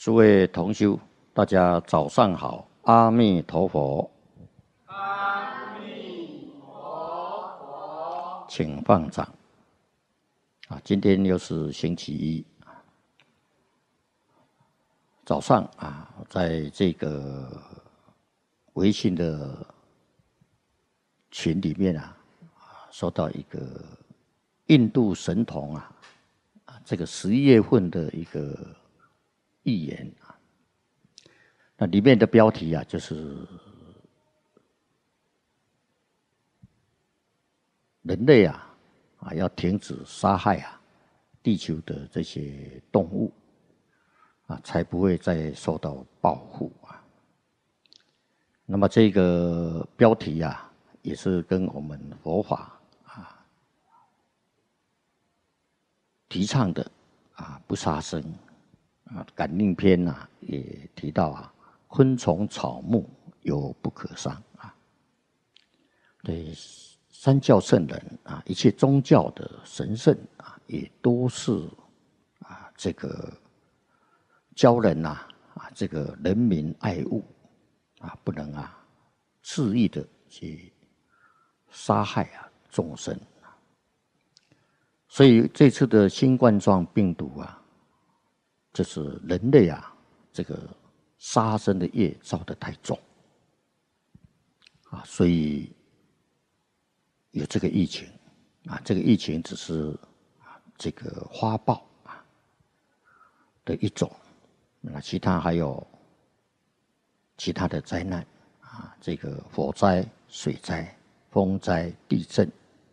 诸位同修，大家早上好，阿弥陀佛。 阿弥陀佛。 请放掌。今天又是星期一，早上在这个微信的群里面收到一个印度神童这个11月份的一个预言那里面的标题就是人类要停止杀害地球的这些动物才不会再受到报复那么这个标题也是跟我们佛法提倡的不杀生感应篇也提到昆虫草木有不可伤对三教圣人一切宗教的神圣也都是这个教人这个人民爱物不能肆意的去杀害众生所以这次的新冠状病毒就是人类这个杀生的业造得太重所以有这个疫情这个疫情只是这个花报的一种其他还有其他的灾难这个火灾、水灾、风灾、地震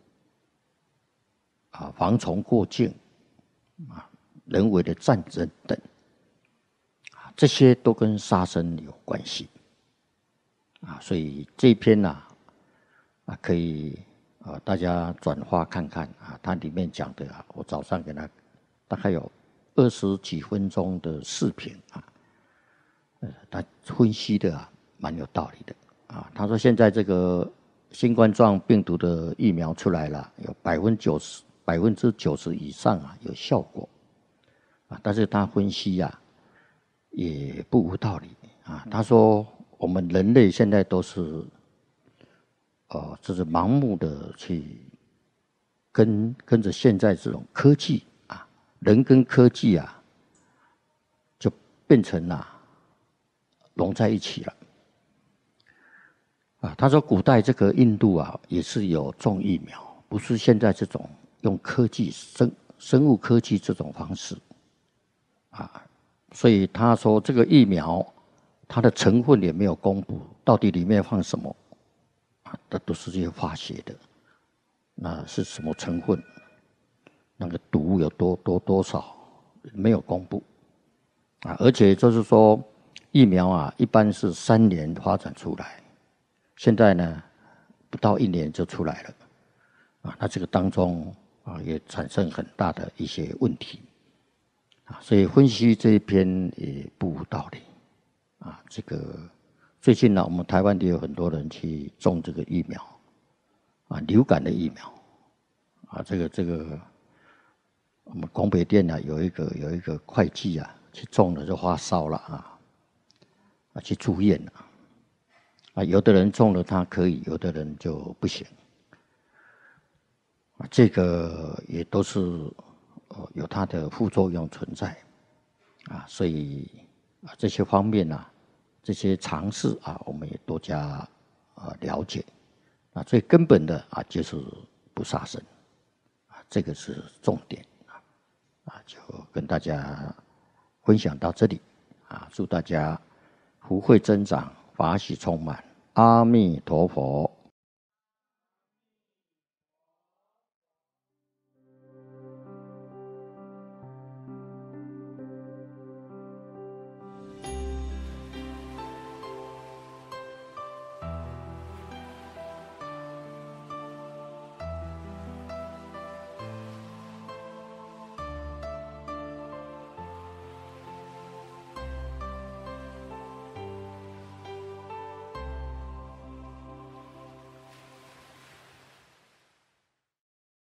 蝗虫过境人为的战争等这些都跟杀生有关系所以这一篇可以大家转发看看它里面讲的我早上给他大概有20几分钟的视频他分析的蛮有道理的他说现在这个新冠状病毒的疫苗出来了，有90%以上有效果但是他分析也不无道理他说我们人类现在都是就是盲目的去跟着现在这种科技人跟科技就变成融在一起了他说古代这个印度也是有种疫苗，不是现在这种用科技生物科技这种方式所以他说这个疫苗它的成分也没有公布，到底里面放什么这都是些化学的，那是什么成分，那个毒有多少没有公布而且就是说疫苗一般是3年发展出来，现在呢不到1年就出来了那这个当中也产生很大的一些问题所以分析这一篇也不无道理这个最近我们台湾也有很多人去种这个疫苗流感的疫苗这个我们广北店有一个会计去种了就发烧了去住院了有的人种了他可以，有的人就不行这个也都是有它的副作用存在所以这些方面这些常识我们也多加了解最根本的就是不杀生这个是重点就跟大家分享到这里祝大家福慧增长，法喜充满，阿弥陀佛。